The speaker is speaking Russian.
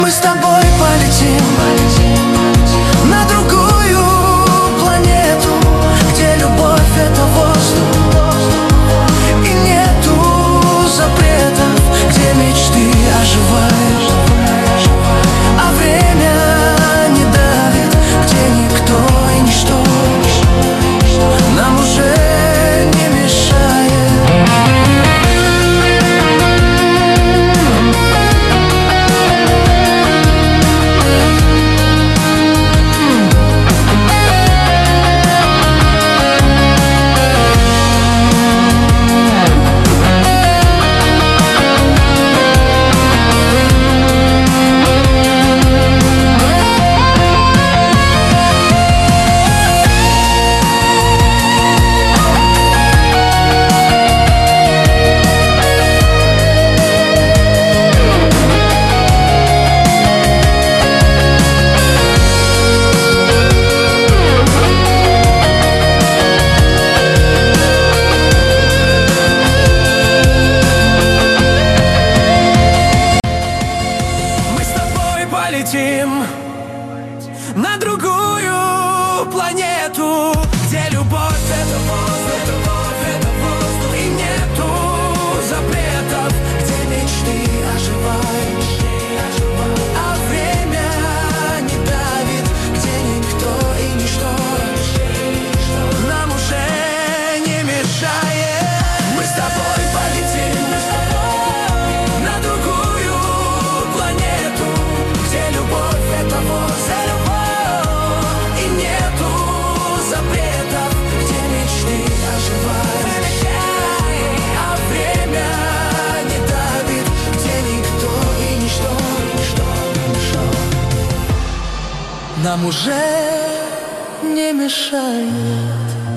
Мы с тобой полетим на другую планету, где любовь — это воздух, и нету запретов, где мечты оживают, а время не давит, где никто и ничто нам уже не мешает. Полетим на другую планету, где любовь — это воздух, и нету запретов, где мечты оживают, а время не давит, где никто и ничто нам уже не мешает. Мы с тобой полетим на другую планету, где любовь — это воздух, и нету запретов, где мечты оживают, а время не давит, где никто и ничто нам уже не мешает.